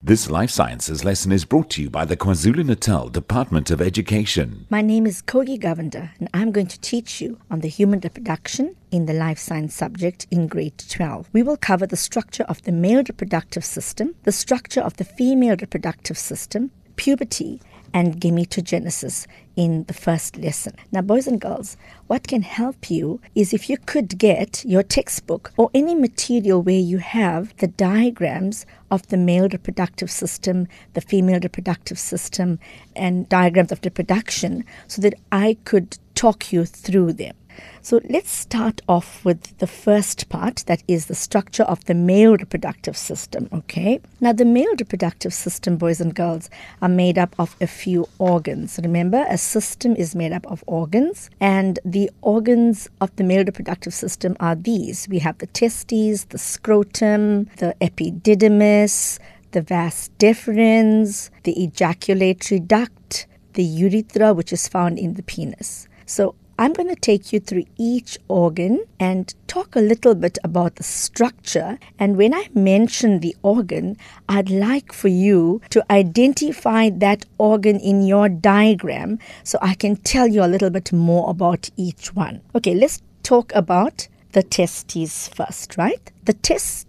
This Life Sciences lesson is brought to you by the KwaZulu-Natal Department of Education. My name is Kogi Govender, and I'm going to teach you on the human reproduction in the life science subject in grade 12. We will cover the structure of the male reproductive system, the structure of the female reproductive system, puberty, and gametogenesis in the first lesson. Now, boys and girls, what can help you is if you could get your textbook or any material where you have the diagrams of the male reproductive system, the female reproductive system, and diagrams of reproduction so that I could talk you through them. So let's start off with the first part, that is the structure of the male reproductive system, okay? Now, the male reproductive system, boys and girls, are made up of a few organs. Remember, a system is made up of organs, and the organs of the male reproductive system are these. We have the testes, the scrotum, the epididymis, the vas deferens, the ejaculatory duct, the urethra, which is found in the penis. So I'm going to take you through each organ and talk a little bit about the structure. And when I mention the organ, I'd like for you to identify that organ in your diagram so I can tell you a little bit more about each one. Okay, let's talk about the testes first, right? The testes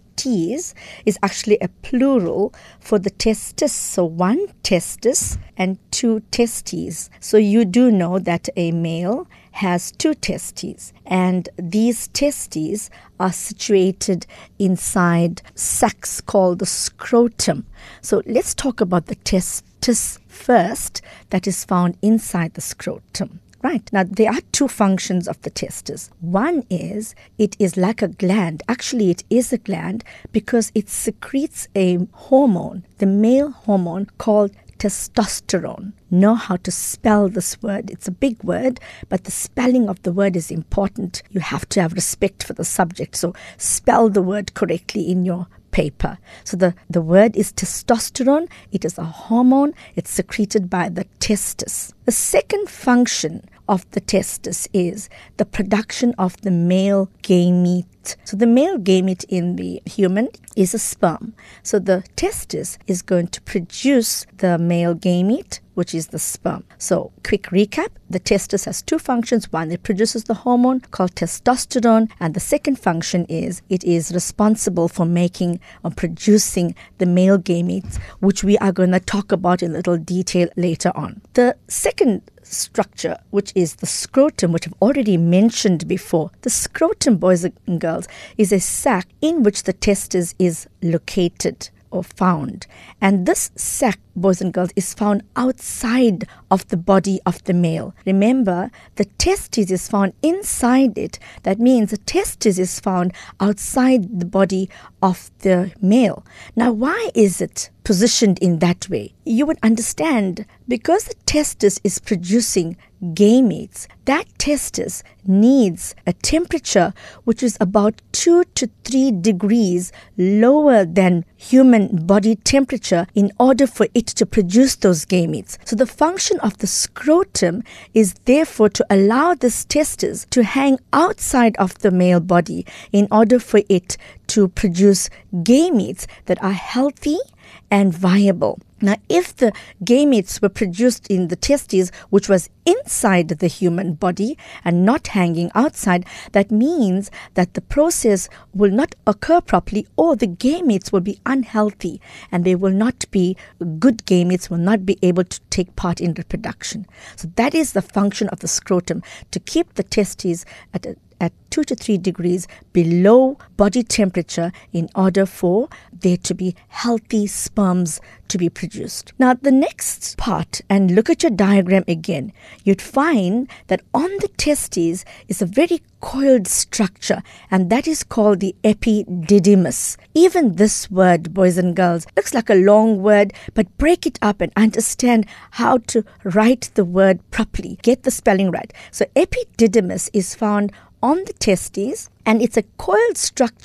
is actually a plural for the testis. So one testis and two testes. So you do know that a male has two testes, and these testes are situated inside sacs called the scrotum. So let's talk about the testis first, that is found inside the scrotum. Right. Now, there are two functions of the testis. One is, it is like a gland. Actually, it is a gland because it secretes a hormone, the male hormone called testosterone. Know how to spell this word. It's a big word, but the spelling of the word is important. You have to have respect for the subject. So spell the word correctly in your paper. So the word is testosterone. It is a hormone. It's secreted by the testis. The second function of the testis is the production of the male gamete. So the male gamete in the human is a sperm. So the testis is going to produce the male gamete, which is the sperm. So quick recap, the testis has two functions. One, it produces the hormone called testosterone, and the second function is it is responsible for making or producing the male gametes, which we are going to talk about in little detail later on. The second structure, which is the scrotum, which I've already mentioned before. The scrotum, boys and girls, is a sac in which the testis is located or found. And this sac, boys and girls, is found outside of the body of the male. Remember, the testis is found inside it. That means the testis is found outside the body of the male. Now, why is it positioned in that way? You would understand, because the testis is producing gametes, that testis needs a temperature which is about 2 to 3 degrees lower than human body temperature in order for it to produce those gametes. So the function of the scrotum is therefore to allow this testis to hang outside of the male body in order for it to produce gametes that are healthy and viable. Now, if the gametes were produced in the testes, which was inside the human body and not hanging outside, that means that the process will not occur properly, or the gametes will be unhealthy and they will not be good gametes, will not be able to take part in reproduction. So that is the function of the scrotum, to keep the testes at 2 to 3 degrees below body temperature in order for there to be healthy sperms to be produced. Now, the next part, and look at your diagram again, you'd find that on the testes is a very coiled structure, and that is called the epididymis. Even this word, boys and girls, looks like a long word, but break it up and understand how to write the word properly. Get the spelling right. So epididymis is found on the testes, and it's a coiled structure,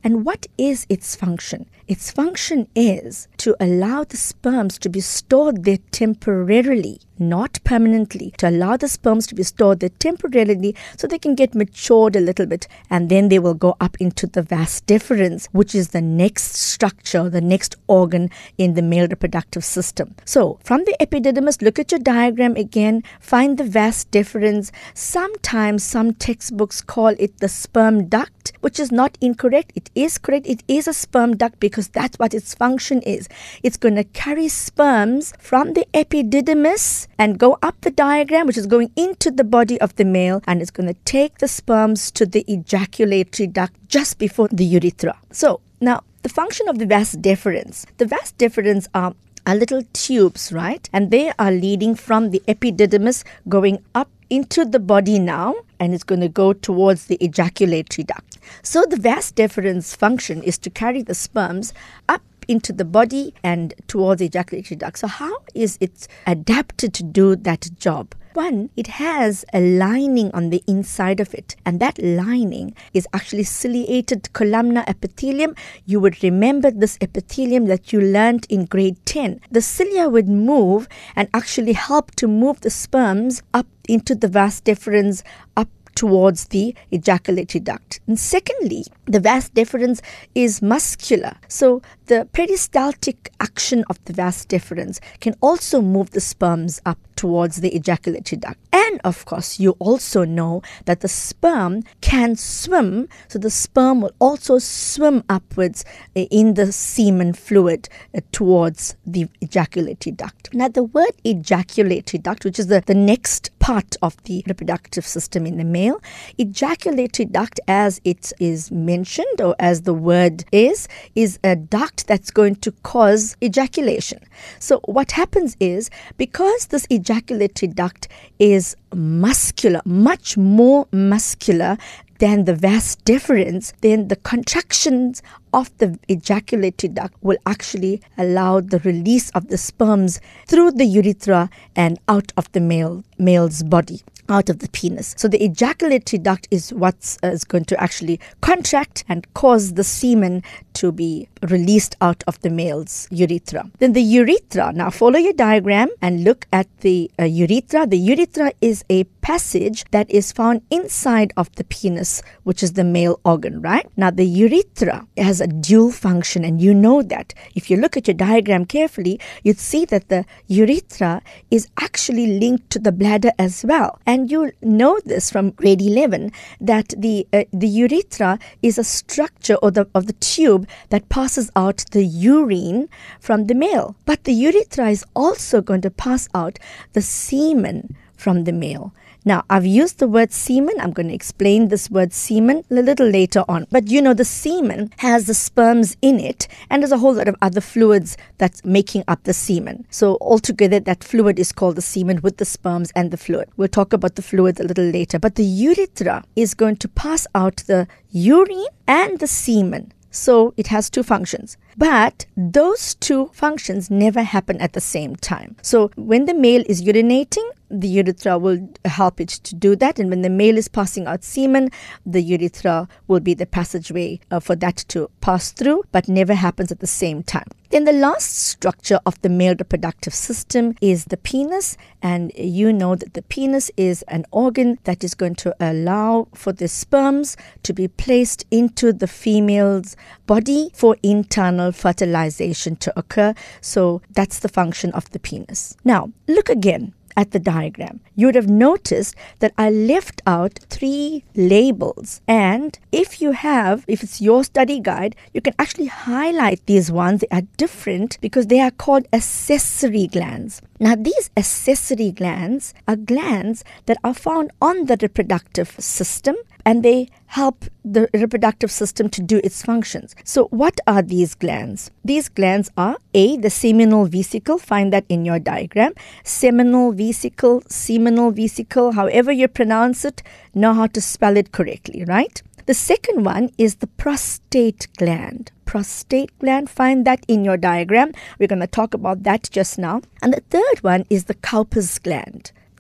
And what is its function? Its function is to allow the sperms to be stored there temporarily, not permanently, to allow the sperms to be stored there temporarily so they can get matured a little bit, and then they will go up into the vas deferens, which is the next structure, the next organ in the male reproductive system. So from the epididymis, look at your diagram again, find the vas deferens. Sometimes some textbooks call it the sperm duct, which is not incorrect. It is correct. It is a sperm duct because that's what its function is. It's going to carry sperms from the epididymis and go up the diagram, which is going into the body of the male, and it's going to take the sperms to the ejaculatory duct just before the urethra. So now the function of the vas deferens. The vas deferens are little tubes, right? And they are leading from the epididymis going up into the body now, and it's going to go towards the ejaculatory duct. So the vas deferens function is to carry the sperms up into the body and towards the ejaculatory duct. So how is it adapted to do that job? One, it has a lining on the inside of it, and that lining is actually ciliated columnar epithelium. You would remember this epithelium that you learned in grade 10. The cilia would move and actually help to move the sperms up into the vas deferens, up towards the ejaculatory duct. And secondly, the vas deferens is muscular. So the peristaltic action of the vas deferens can also move the sperms up towards the ejaculatory duct. And of course, you also know that the sperm can swim, so the sperm will also swim upwards in the semen fluid towards the ejaculatory duct. Now, the word ejaculatory duct, which is the next part of the reproductive system in the male, ejaculatory duct, as it is mentioned, or as the word is a duct that's going to cause ejaculation. So what happens is, because this ejaculatory duct is muscular, much more muscular than the vas deferens, then the contractions of the ejaculatory duct will actually allow the release of the sperms through the urethra and out of the male's body, out of the penis. So the ejaculatory duct is what's going to actually contract and cause the semen to be released out of the male's urethra. Then the urethra, now follow your diagram and look at the urethra. The urethra is a passage that is found inside of the penis, which is the male organ, right? Now the urethra has a dual function, and you know that. If you look at your diagram carefully, you'd see that the urethra is actually linked to the bladder as well. And you know this from grade 11, that the urethra is a structure of the tube that passes out the urine from the male. But the urethra is also going to pass out the semen from the male. Now, I've used the word semen. I'm going to explain this word semen a little later on. But you know, the semen has the sperms in it, and there's a whole lot of other fluids that's making up the semen. So altogether, that fluid is called the semen, with the sperms and the fluid. We'll talk about the fluids a little later. But the urethra is going to pass out the urine and the semen. So it has two functions. But those two functions never happen at the same time. So when the male is urinating, the urethra will help it to do that. And when the male is passing out semen, the urethra will be the passageway for that to pass through, but never happens at the same time. Then the last structure of the male reproductive system is the penis. And you know that the penis is an organ that is going to allow for the sperms to be placed into the female's body for internal fertilization to occur. So that's the function of the penis. Now, look again at the diagram. You would have noticed that I left out 3 labels, and if it's your study guide, you can actually highlight these ones. They are different because they are called accessory glands. Now, these accessory glands are glands that are found on the reproductive system, and they help the reproductive system to do its functions. So what are these glands? These glands are A, the seminal vesicle. Find that in your diagram. Seminal vesicle, seminal vesicle, however you pronounce it, know how to spell it correctly, right? The second one is the prostate gland. Prostate gland, find that in your diagram. We're going to talk about that just now. And the third one is the Cowper's gland.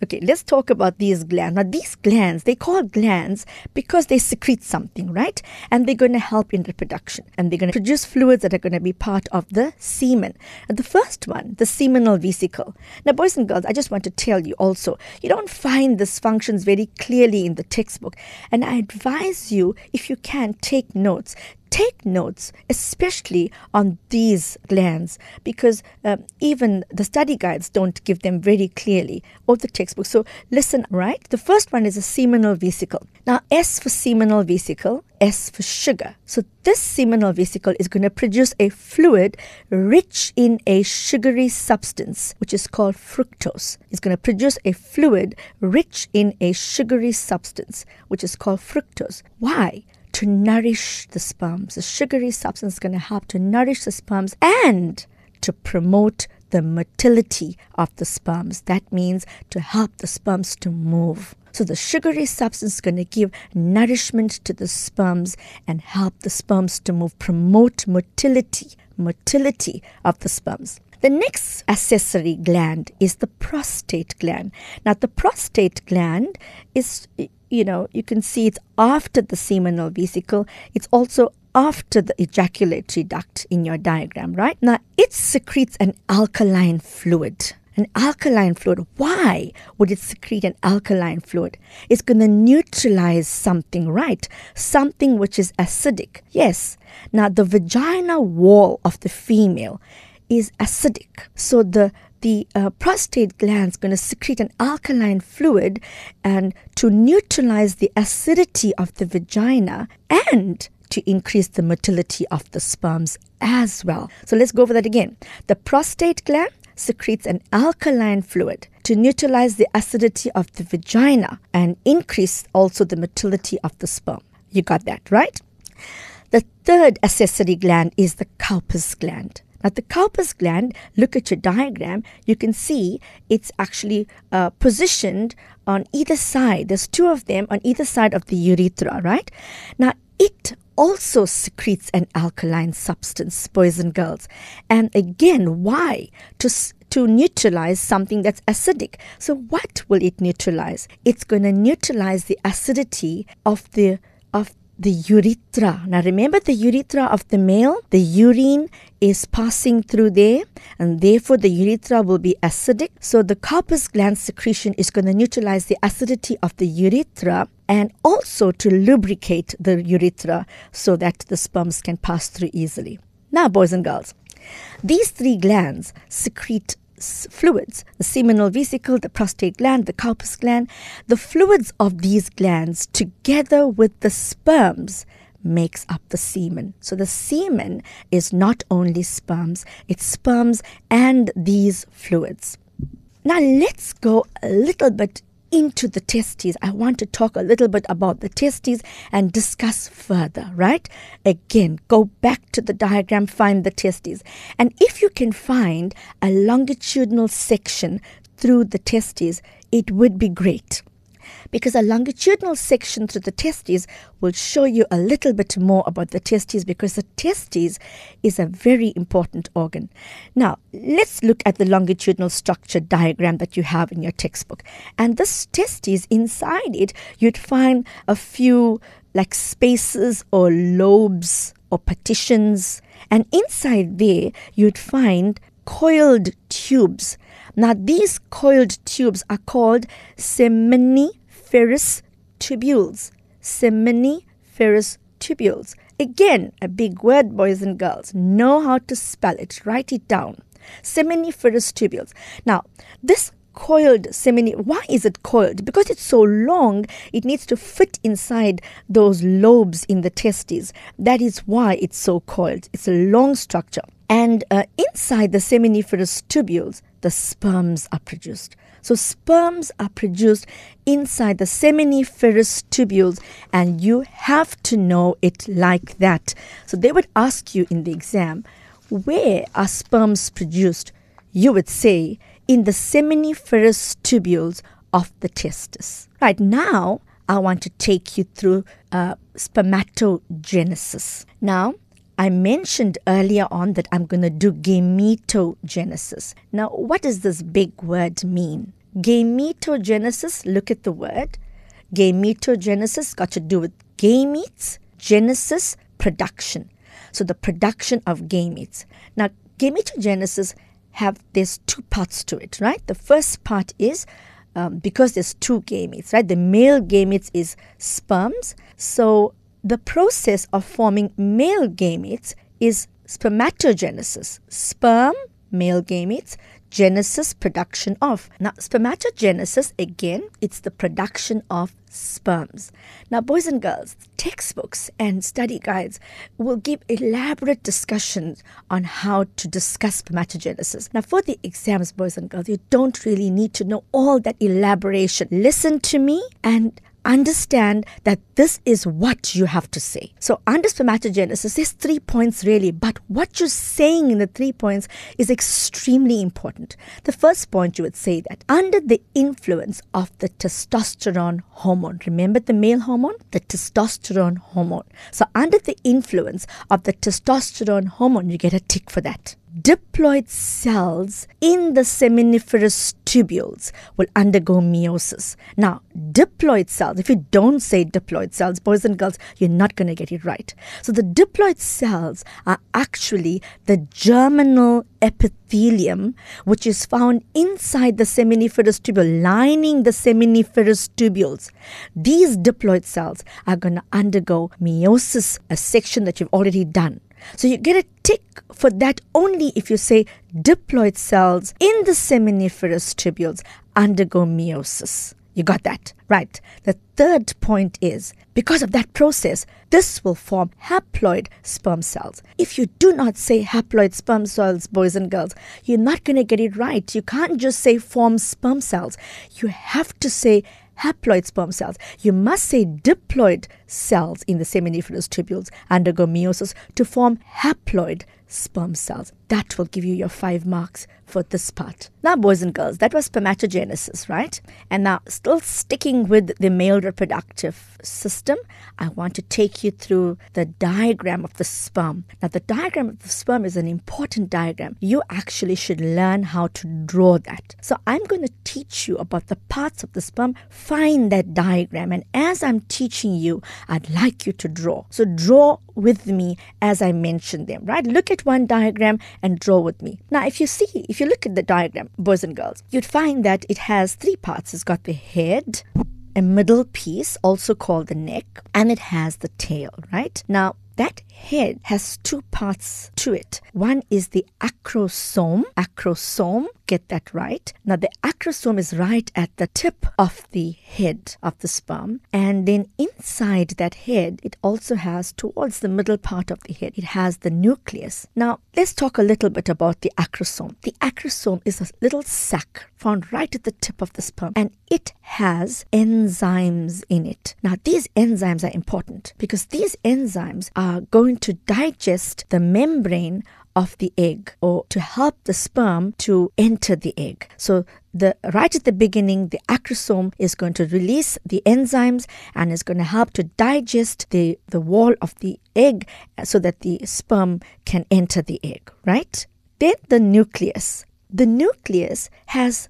Okay, let's talk about these glands. Now, these glands, they call glands because they secrete something, right? And they're going to help in reproduction. And they're going to produce fluids that are going to be part of the semen. And the first one, the seminal vesicle. Now, boys and girls, I just want to tell you also, you don't find these functions very clearly in the textbook. And I advise you, if you can, take notes. Take notes, especially on these glands, because even the study guides don't give them very clearly, or the textbook. So listen, right? The first one is a seminal vesicle. Now, S for seminal vesicle, S for sugar. So this seminal vesicle is going to produce a fluid rich in a sugary substance, which is called fructose. It's going to produce a fluid rich in a sugary substance, which is called fructose. Why? To nourish the sperms. The sugary substance is going to help to nourish the sperms and to promote the motility of the sperms. That means to help the sperms to move. So the sugary substance is going to give nourishment to the sperms and help the sperms to move, promote motility of the sperms. The next accessory gland is the prostate gland. Now, the prostate gland is, you can see it's after the seminal vesicle. It's also after the ejaculatory duct in your diagram, right? Now, it secretes an alkaline fluid. An alkaline fluid. Why would it secrete an alkaline fluid? It's going to neutralize something, right? Something which is acidic. Yes. Now, the vagina wall of the female is acidic. So the prostate gland is going to secrete an alkaline fluid and to neutralize the acidity of the vagina and to increase the motility of the sperms as well. So let's go over that again. The prostate gland secretes an alkaline fluid to neutralize the acidity of the vagina and increase also the motility of the sperm. You got that, right? The third accessory gland is the Cowper's gland. Now, the Cowper's gland, look at your diagram, you can see it's actually positioned on either side. There's two of them on either side of the urethra, right? Now, it also secretes an alkaline substance, boys and girls. And again, why? To neutralize something that's acidic. So what will it neutralize? It's going to neutralize the acidity of the urethra. Now remember the urethra of the male, the urine is passing through there and therefore the urethra will be acidic. So the Cowper's gland secretion is going to neutralize the acidity of the urethra and also to lubricate the urethra so that the sperms can pass through easily. Now, boys and girls, these three glands secrete fluids, the seminal vesicle, the prostate gland, the Cowper's gland. The fluids of these glands together with the sperms makes up the semen. So the semen is not only sperms, it's sperms and these fluids. Now let's go a little bit into the testes. I want to talk a little bit about the testes and discuss further, right? Again, go back to the diagram, find the testes. And if you can find a longitudinal section through the testes, it would be great. Because a longitudinal section through the testes will show you a little bit more about the testes, because the testes is a very important organ. Now, let's look at the longitudinal structure diagram that you have in your textbook. And this testes, inside it, you'd find a few like spaces or lobes or partitions. And inside there, you'd find coiled tubes. Now, these coiled tubes are called seminiferous tubules. Seminiferous tubules. Again, a big word, boys and girls. Know how to spell it. Write it down. Seminiferous tubules. Now, this coiled why is it coiled? Because it's so long, it needs to fit inside those lobes in the testes. That is why it's so coiled. It's a long structure. And inside the seminiferous tubules, the sperms are produced. So sperms are produced inside the seminiferous tubules, and you have to know it like that. So they would ask you in the exam, where are sperms produced? You would say, in the seminiferous tubules of the testis. Right now, I want to take you through spermatogenesis. Now, I mentioned earlier on that I'm going to do gametogenesis. Now, what does this big word mean? Gametogenesis, look at the word. Gametogenesis got to do with gametes, genesis, production. So the production of gametes. Now, gametogenesis there's two parts to it, right? The first part is because there's two gametes, right? The male gametes is sperms. So the process of forming male gametes is spermatogenesis. Sperm, male gametes, genesis, production of. Now, spermatogenesis, again, it's the production of sperms. Now, boys and girls, textbooks and study guides will give elaborate discussions on how to discuss spermatogenesis. Now, for the exams, boys and girls, you don't really need to know all that elaboration. Listen to me and understand that this is what you have to say. So under spermatogenesis, there's 3 points really, but what you're saying in the 3 points is extremely important. The first point, you would say that under the influence of the testosterone hormone, remember the male hormone? The testosterone hormone. So under the influence of the testosterone hormone, you get a tick for that. Diploid cells in the seminiferous tubules will undergo meiosis. Now, diploid cells, if you don't say diploid cells, boys and girls, you're not going to get it right. So the diploid cells are actually the germinal epithelium, which is found inside the seminiferous tubule, lining the seminiferous tubules. These diploid cells are going to undergo meiosis, a section that you've already done. So you get a tick for that only if you say diploid cells in the seminiferous tubules undergo meiosis. You got that? Right. The third point is, because of that process, this will form haploid sperm cells. If you do not say haploid sperm cells, boys and girls, you're not going to get it right. You can't just say form sperm cells. You have to say haploid sperm cells. You must say diploid cells in the seminiferous tubules undergo meiosis to form haploid sperm cells. That will give you your 5 marks for this part. Now, boys and girls, that was spermatogenesis, right? And now, still sticking with the male reproductive system, I want to take you through the diagram of the sperm. Now, the diagram of the sperm is an important diagram. You actually should learn how to draw that. So, I'm going to teach you about the parts of the sperm. Find that diagram. And as I'm teaching you, I'd like you to draw. So, draw with me as I mention them, right? Look at one diagram and draw with me. Now, if you look at the diagram, boys and girls, you'd find that it has 3 parts. It's got the head, a middle piece, also called the neck, and it has the tail, right? Now, that head has 2 parts to it. One is the acrosome. Acrosome, get that right. Now, the acrosome is right at the tip of the head of the sperm. And then inside that head, it also has, towards the middle part of the head, it has the nucleus. Now, let's talk a little bit about the acrosome. The acrosome is a little sac found right at the tip of the sperm, and it has enzymes in it. Now, these enzymes are important because these enzymes are going to digest the membrane of the egg, or to help the sperm to enter the egg. So right at the beginning, the acrosome is going to release the enzymes and is going to help to digest the wall of the egg so that the sperm can enter the egg, right? Then the nucleus. The nucleus has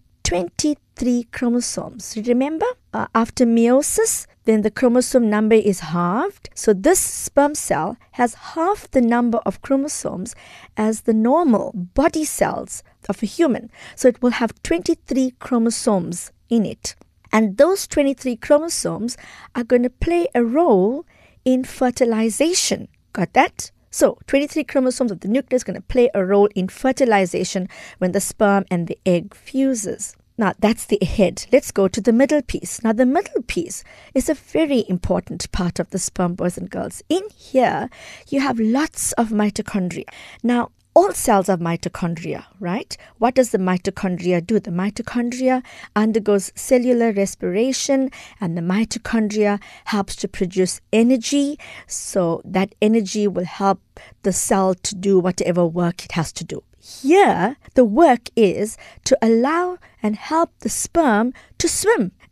23 chromosomes. Remember, after meiosis, then the chromosome number is halved. So this sperm cell has half the number of chromosomes as the normal body cells of a human. So it will have 23 chromosomes in it. And those 23 chromosomes are going to play a role in fertilization. Got that? So 23 chromosomes of the nucleus are going to play a role in fertilization when the sperm and the egg fuses. Now, that's the head. Let's go to the middle piece. Now, the middle piece is a very important part of the sperm, boys and girls. In here, you have lots of mitochondria. Now, all cells have mitochondria, right? What does the mitochondria do? The mitochondria undergoes cellular respiration, and the mitochondria helps to produce energy. So that energy will help the cell to do whatever work it has to do. Here, the work is to allow and help the sperm to swim.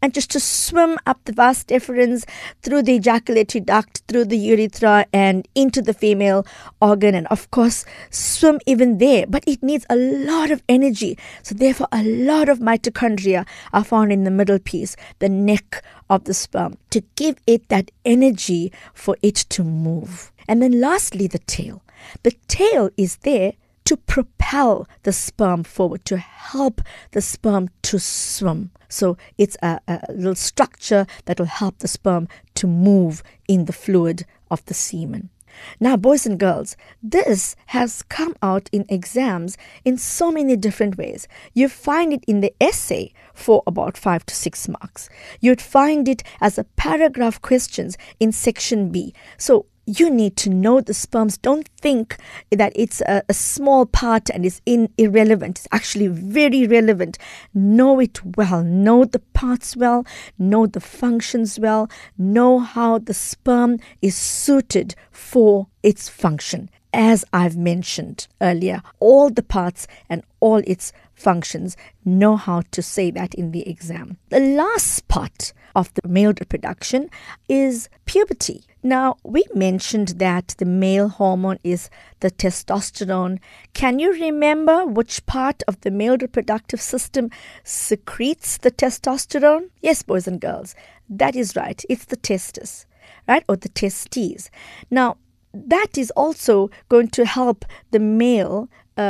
and just to swim up the vas deferens, through the ejaculatory duct, through the urethra, and into the female organ, and of course swim even there. But it needs a lot of energy. So therefore a lot of mitochondria are found in the middle piece, the neck of the sperm, to give it that energy for it to move. And then lastly, the tail. The tail is there to propel the sperm forward, to help the sperm to swim. So it's a little structure that will help the sperm to move in the fluid of the semen. Now, boys and girls, this has come out in exams in so many different ways. You find it in the essay for about 5 to 6 marks. You'd find it as a paragraph questions in section B. So you need to know the sperms. Don't think that it's a small part and it's irrelevant. It's actually very relevant. Know it well. Know the parts well. Know the functions well. Know how the sperm is suited for its function. As I've mentioned earlier, all the parts and all its functions, know how to say that in the exam. The last part of the male reproduction is puberty. Now, we mentioned that the male hormone is the testosterone. Can you remember which part of the male reproductive system secretes the testosterone? Yes, boys and girls, that is right. It's the testis, right? Or the testes. Now, that is also going to help the male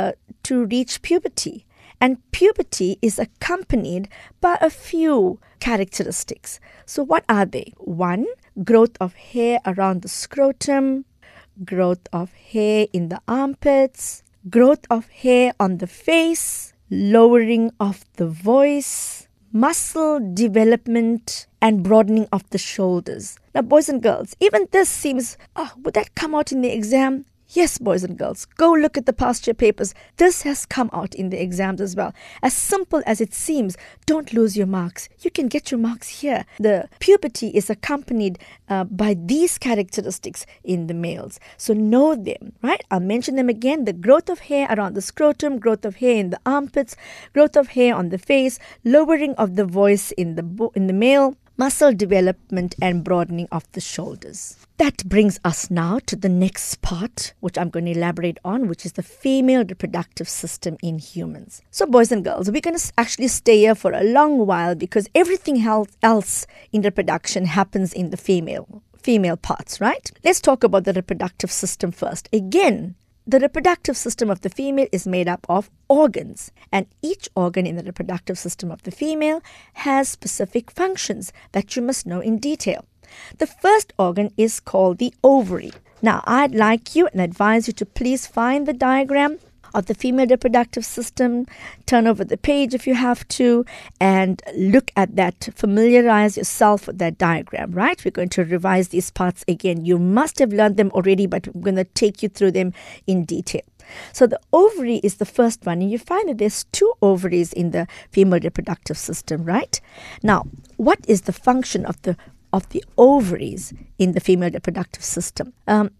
to reach puberty. And puberty is accompanied by a few characteristics. So what are they? 1, growth of hair around the scrotum, growth of hair in the armpits, growth of hair on the face, lowering of the voice, muscle development, and broadening of the shoulders. Now, boys and girls, even this seems, would that come out in the exam? Yes, boys and girls, go look at the past year papers. This has come out in the exams as well. As simple as it seems, don't lose your marks. You can get your marks here. The puberty is accompanied by these characteristics in the males. So know them, right? I'll mention them again. The growth of hair around the scrotum, growth of hair in the armpits, growth of hair on the face, lowering of the voice in the male, muscle development, and broadening of the shoulders. That brings us now to the next part, which I'm going to elaborate on, which is the female reproductive system in humans. So, boys and girls, we're going to actually stay here for a long while because everything else in reproduction happens in the female parts, right? Let's talk about the reproductive system first. Again, the reproductive system of the female is made up of organs, and each organ in the reproductive system of the female has specific functions that you must know in detail. The first organ is called the ovary. Now, I'd like you and advise you to please find the diagram of the female reproductive system, turn over the page if you have to, and look at that. Familiarize yourself with that diagram, right? We're going to revise these parts again. You must have learned them already, but I'm going to take you through them in detail. So the ovary is the first one, and you find that there's 2 ovaries in the female reproductive system, right? Now, what is the function of the ovaries in the female reproductive system?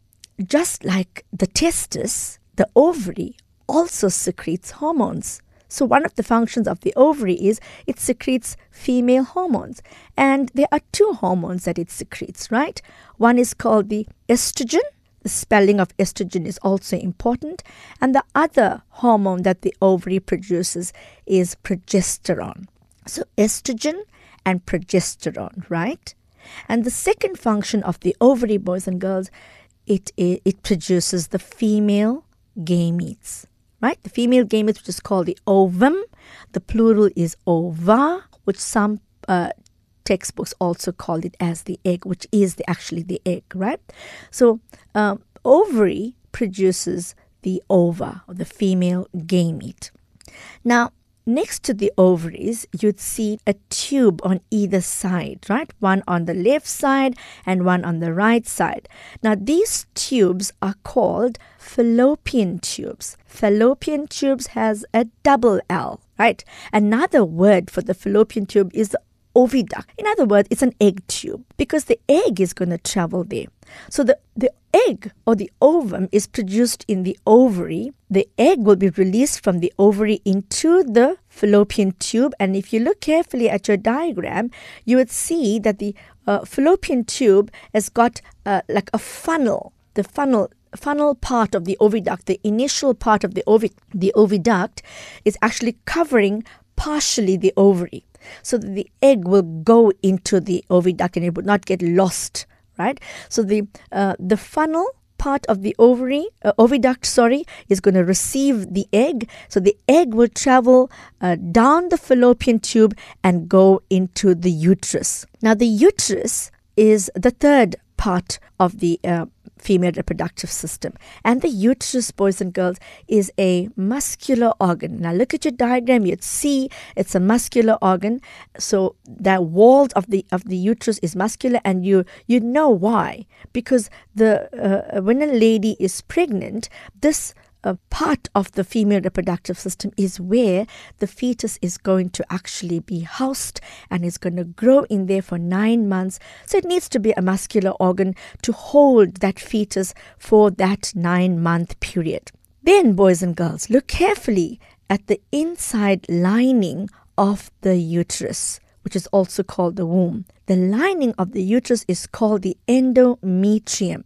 Just like the testis, the ovary also secretes hormones. So one of the functions of the ovary is it secretes female hormones. And there are 2 hormones that it secretes, right? One is called the estrogen. The spelling of estrogen is also important. And the other hormone that the ovary produces is progesterone. So estrogen and progesterone, right? And the second function of the ovary, boys and girls, it produces the female gametes, right? The female gametes, which is called the ovum. The plural is ova, which some textbooks also call it as the egg, which is actually the egg, right? So ovary produces the ova, or the female gamete. Now, next to the ovaries, you'd see a tube on either side, right? One on the left side and one on the right side. Now, these tubes are called fallopian tubes. Fallopian tubes has a double L, right? Another word for the fallopian tube is the oviduct. In other words, it's an egg tube because the egg is going to travel there. So the egg or the ovum is produced in the ovary. The egg will be released from the ovary into the fallopian tube. And if you look carefully at your diagram, you would see that the fallopian tube has got like a funnel. The funnel part of the oviduct, the initial part of the oviduct is actually covering partially the ovary. So that the egg will go into the oviduct and it would not get lost, right? So the funnel part of the oviduct, is going to receive the egg. So the egg will travel down the fallopian tube and go into the uterus. Now the uterus is the third part of the female reproductive system. And the uterus, boys and girls, is a muscular organ. Now look at your diagram, you'd see it's a muscular organ. So the walls of the uterus is muscular, and you know why. Because when a lady is pregnant, this part of the female reproductive system is where the fetus is going to actually be housed and is going to grow in there for 9 months. So it needs to be a muscular organ to hold that fetus for that 9-month period. Then, boys and girls, look carefully at the inside lining of the uterus, which is also called the womb. The lining of the uterus is called the endometrium.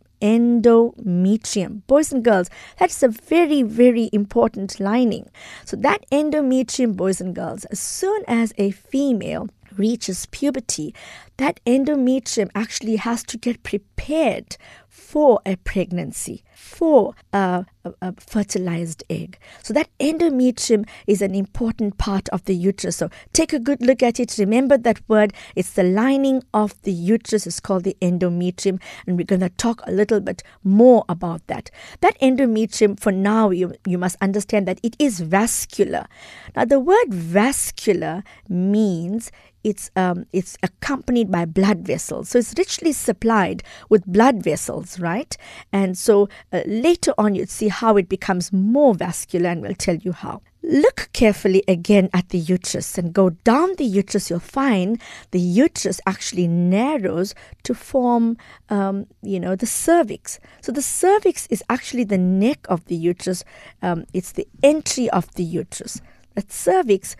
Boys and girls, that's a very, very important lining. So that endometrium, boys and girls, as soon as a female reaches puberty, that endometrium actually has to get prepared for a pregnancy, for a fertilized egg. So that endometrium is an important part of the uterus. So take a good look at it. Remember that word. It's the lining of the uterus. It's called the endometrium. And we're going to talk a little bit more about that. That endometrium, for now, you must understand that it is vascular. Now, the word vascular means it's accompanied by blood vessels. So it's richly supplied with blood vessels, right? And so later on, you'd see how it becomes more vascular, and we'll tell you how. Look carefully again at the uterus and go down the uterus. You'll find the uterus actually narrows to form, the cervix. So the cervix is actually the neck of the uterus. It's the entry of the uterus. That cervix,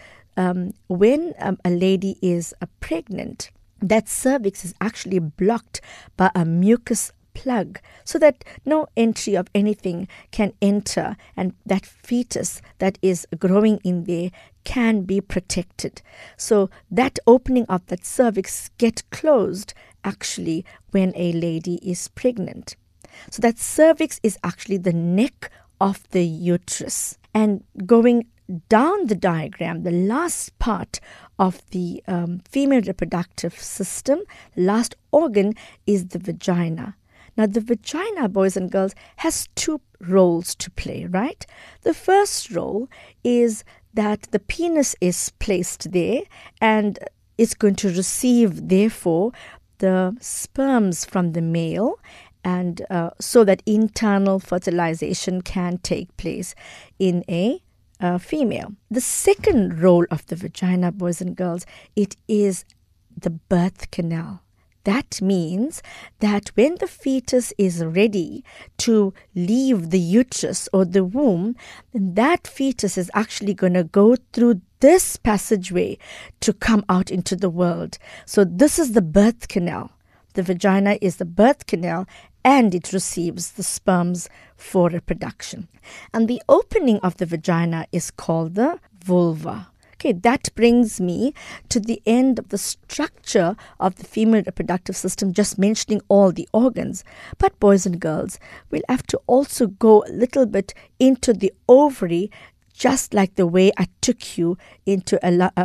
when a lady is pregnant, that cervix is actually blocked by a mucus plug so that no entry of anything can enter, and that fetus that is growing in there can be protected. So that opening of that cervix gets closed actually when a lady is pregnant. So that cervix is actually the neck of the uterus. And going down the diagram, the last part of the female reproductive system, the last organ, is the vagina. Now, the vagina, boys and girls, has two roles to play, right? The first role is that the penis is placed there and it's going to receive, therefore, the sperms from the male, and so that internal fertilization can take place in a female. The second role of the vagina, boys and girls, it is the birth canal. That means that when the fetus is ready to leave the uterus or the womb, that fetus is actually going to go through this passageway to come out into the world. So this is the birth canal. The vagina is the birth canal, and it receives the sperms for reproduction. And the opening of the vagina is called the vulva. Okay, that brings me to the end of the structure of the female reproductive system, just mentioning all the organs. But boys and girls, we'll have to also go a little bit into the ovary, just like the way I took you into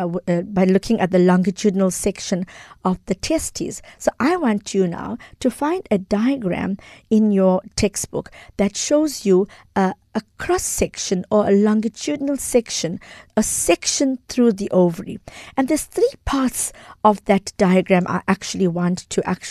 by looking at the longitudinal section of the testes. So I want you now to find a diagram in your textbook that shows you a cross-section or a longitudinal section, a section through the ovary. And there's 3 parts of that diagram I actually want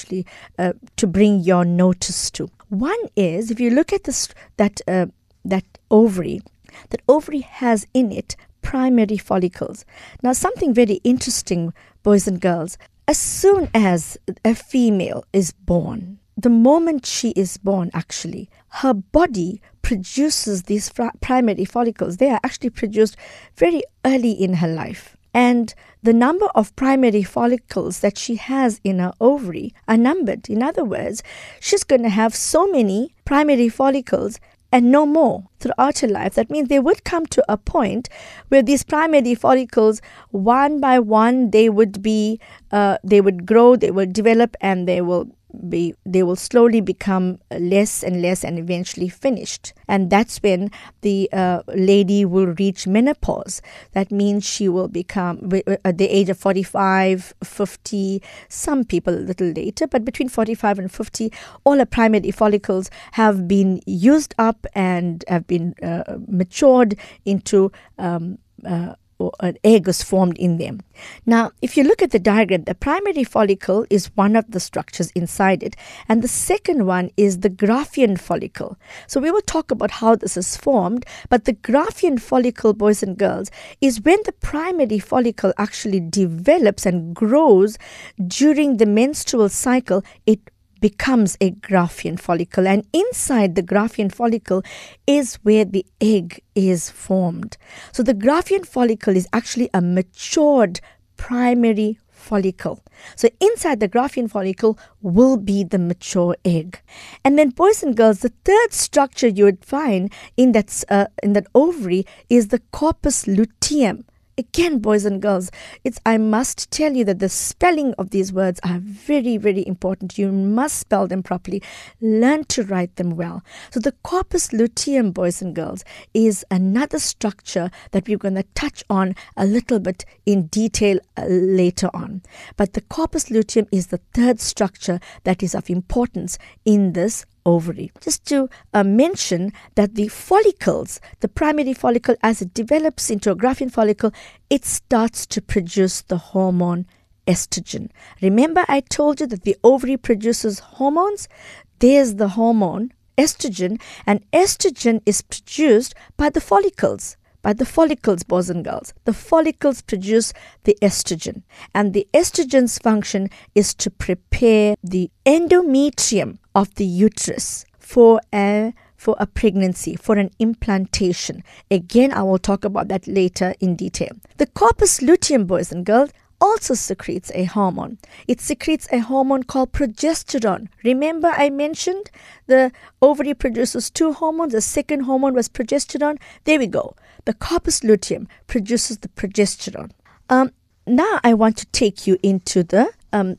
to bring your notice to. One is, if you look at that ovary, that ovary has in it primary follicles. Now, something very interesting, boys and girls, as soon as a female is born, the moment she is born, actually, her body produces these primary follicles. They are actually produced very early in her life. And the number of primary follicles that she has in her ovary are numbered. In other words, she's going to have so many primary follicles and no more throughout her life. That means they would come to a point where these primary follicles, one by one, they would grow, they will develop, and they will slowly become less and less and eventually finished. And that's when the lady will reach menopause. That means she will become, at the age of 45, 50, some people a little later, but between 45 and 50, all her primary follicles have been used up and have been matured into or an egg is formed in them. Now, if you look at the diagram, the primary follicle is one of the structures inside it, and the second one is the Graafian follicle. So we will talk about how this is formed, but the Graafian follicle, boys and girls, is when the primary follicle actually develops and grows during the menstrual cycle. It becomes a Graafian follicle, and inside the Graafian follicle is where the egg is formed. So the Graafian follicle is actually a matured primary follicle. So inside the Graafian follicle will be the mature egg. And then, boys and girls, the third structure you would find in that ovary is the corpus luteum. Again, boys and girls, I must tell you that the spelling of these words are very, very important. You must spell them properly. Learn to write them well. So the corpus luteum, boys and girls, is another structure that we're going to touch on a little bit in detail later on. But the corpus luteum is the third structure that is of importance in this ovary. Just to mention that the follicles, the primary follicle, as it develops into a Graafian follicle, it starts to produce the hormone estrogen. Remember, I told you that the ovary produces hormones? There's the hormone estrogen, and estrogen is produced by the follicles. By the follicles, boys and girls. The follicles produce the estrogen, and the estrogen's function is to prepare the endometrium of the uterus for a pregnancy, for an implantation. Again, I will talk about that later in detail. The corpus luteum, boys and girls, also secretes a hormone. It secretes a hormone called progesterone. Remember, I mentioned the ovary produces two hormones. The second hormone was progesterone. There we go. The corpus luteum produces the progesterone. Now I want to take you into the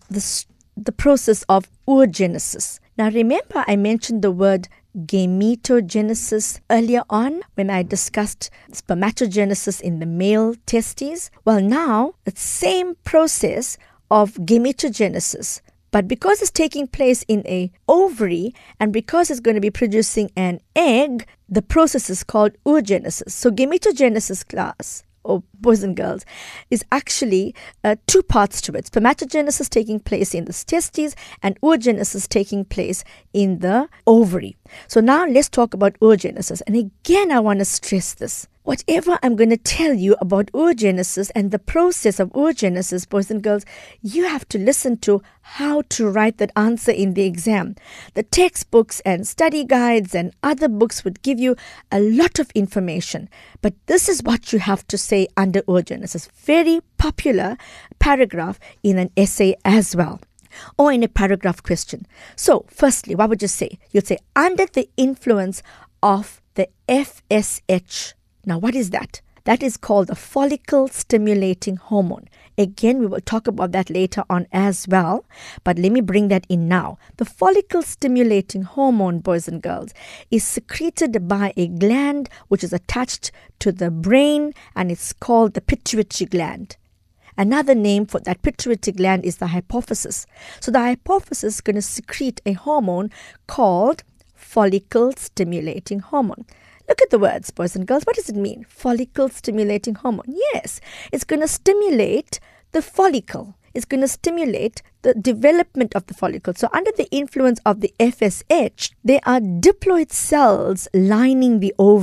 process of oogenesis. Now remember, I mentioned the word gametogenesis earlier on when I discussed spermatogenesis in the male testes. Well, now it's the same process of gametogenesis, but because it's taking place in a ovary and because it's going to be producing an egg, the process is called oogenesis. So gametogenesis, class, or boys and girls, is actually two parts to it. Spermatogenesis taking place in the testes and oogenesis taking place in the ovary. So now let's talk about oogenesis. And again, I want to stress this. Whatever I'm going to tell you about oogenesis and the process of oogenesis, boys and girls, you have to listen to how to write that answer in the exam. The textbooks and study guides and other books would give you a lot of information. But this is what you have to say under oogenesis. Very popular paragraph in an essay as well, or in a paragraph question. So, firstly, what would you say? You'd say, under the influence of the FSH. Now, what is that? That is called the follicle-stimulating hormone. Again, we will talk about that later on as well, but let me bring that in now. The follicle-stimulating hormone, boys and girls, is secreted by a gland which is attached to the brain, and it's called the pituitary gland. Another name for that pituitary gland is the hypophysis. So the hypophysis is going to secrete a hormone called follicle-stimulating hormone. Look at the words, boys and girls. What does it mean? Follicle-stimulating hormone. Yes, it's going to stimulate the follicle. It's going to stimulate the development of the follicle. So under the influence of the FSH, there are diploid cells lining the ovary.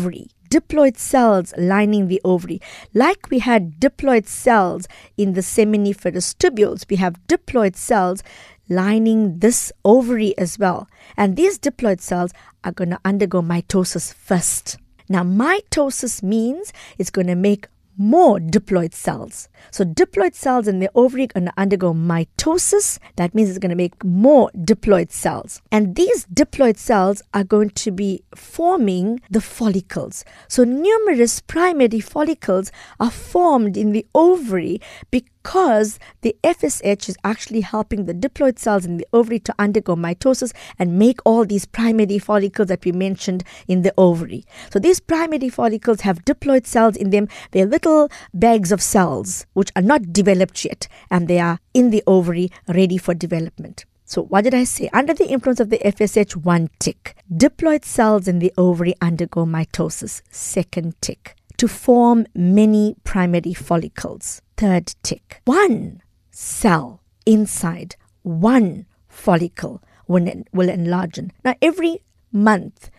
diploid cells lining the ovary. Like we had diploid cells in the seminiferous tubules, we have diploid cells lining this ovary as well. And these diploid cells are going to undergo mitosis first. Now, mitosis means it's going to make more diploid cells. So diploid cells in the ovary are going to undergo mitosis. That means it's going to make more diploid cells. And these diploid cells are going to be forming the follicles. So numerous primary follicles are formed in the ovary because the FSH is actually helping the diploid cells in the ovary to undergo mitosis and make all these primary follicles that we mentioned in the ovary. So these primary follicles have diploid cells in them. They're little bags of cells which are not developed yet, and they are in the ovary ready for development. So what did I say? Under the influence of the FSH, 1 tick. Diploid cells in the ovary undergo mitosis. 2nd tick. To form many primary follicles. 3rd tick. 1 cell inside 1 follicle will enlarge. Now every month,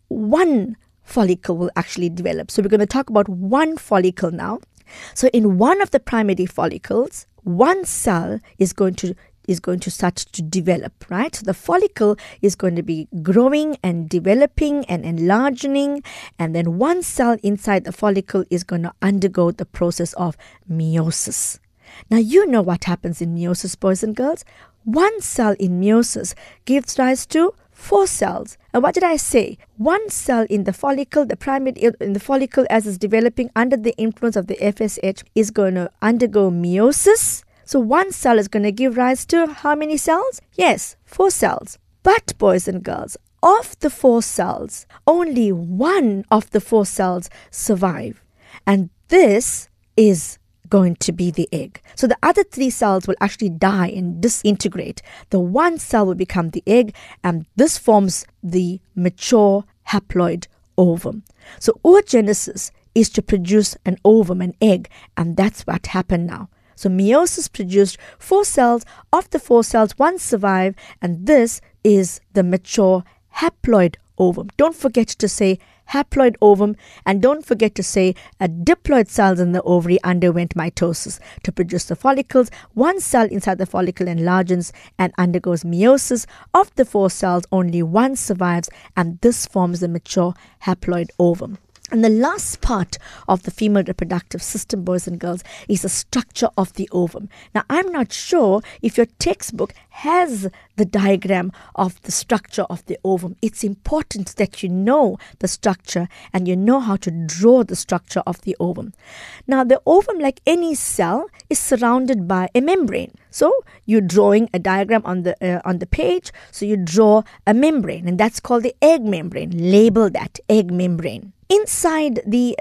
1 follicle will actually develop. So we're going to talk about 1 follicle now. So in one of the primary follicles, 1 cell is going to start to develop, right? So the follicle is going to be growing and developing and enlarging, and then 1 cell inside the follicle is going to undergo the process of meiosis. Now you know what happens in meiosis, boys and girls. 1 cell in meiosis gives rise to 4 cells. And what did I say? 1 cell in the follicle, the primary in the follicle as it's developing under the influence of the FSH is going to undergo meiosis. So 1 cell is going to give rise to how many cells? Yes, 4 cells. But boys and girls, of the 4 cells, only 1 of the 4 cells survive. And this is going to be the egg. So the other 3 cells will actually die and disintegrate. The 1 cell will become the egg, and this forms the mature haploid ovum. So oogenesis is to produce an ovum, an egg, and that's what happened now. So meiosis produced 4 cells. Of the 4 cells, 1 survive, and this is the mature haploid ovum. Don't forget to say haploid ovum, and don't forget to say diploid cells in the ovary underwent mitosis to produce the follicles. 1 cell inside the follicle enlarges and undergoes meiosis. Of the 4 cells, only 1 survives, and this forms the mature haploid ovum. And the last part of the female reproductive system, boys and girls, is the structure of the ovum. Now, I'm not sure if your textbook has the diagram of the structure of the ovum. It's important that you know the structure and you know how to draw the structure of the ovum. Now, the ovum, like any cell, is surrounded by a membrane. So, you're drawing a diagram on the page. So, you draw a membrane, and that's called the egg membrane. Label that, egg membrane. Inside the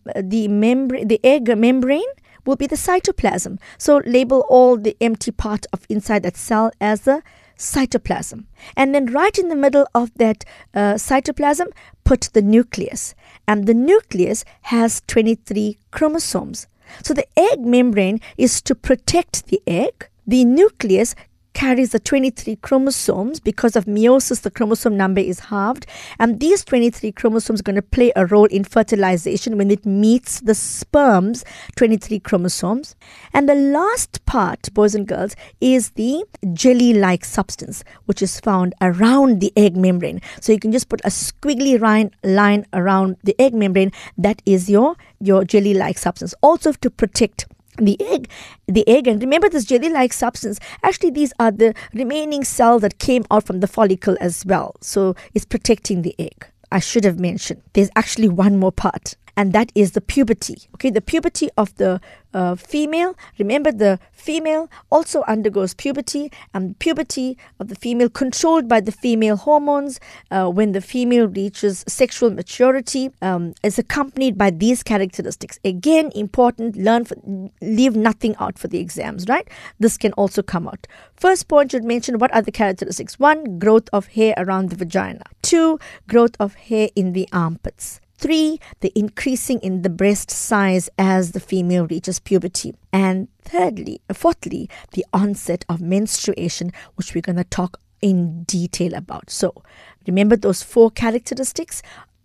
egg membrane will be the cytoplasm. So label all the empty part of inside that cell as the cytoplasm. And then right in the middle of that cytoplasm, put the nucleus. And the nucleus has 23 chromosomes. So the egg membrane is to protect the egg. The nucleus carries the 23 chromosomes. Because of meiosis, the chromosome number is halved, and these 23 chromosomes are going to play a role in fertilization when it meets the sperm's 23 chromosomes. And the last part, boys and girls, is the jelly-like substance which is found around the egg membrane. So you can just put a squiggly line around the egg membrane. That is your jelly-like substance, also to protect the egg. And remember, this jelly-like substance, actually these are the remaining cells that came out from the follicle as well. So it's protecting the egg. I should have mentioned there's actually one more part, and that is the puberty. Okay, the puberty of the female. Remember, the female also undergoes puberty, and puberty of the female controlled by the female hormones. When the female reaches sexual maturity, is accompanied by these characteristics. Again, important, leave nothing out for the exams, right? This can also come out. First point should mention what are the characteristics. 1, growth of hair around the vagina. 2, growth of hair in the armpits. 3, the increasing in the breast size as the female reaches puberty. And fourthly, the onset of menstruation, which we're going to talk in detail about. So remember those 4 characteristics.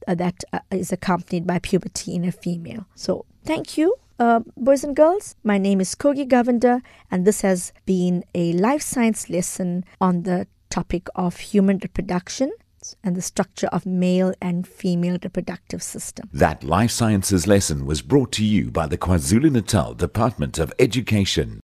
that is accompanied by puberty in a female. So thank you, boys and girls. My name is Kogi Govender, and this has been a life science lesson on the topic of human reproduction and the structure of male and female reproductive system. That life sciences lesson was brought to you by the KwaZulu-Natal Department of Education.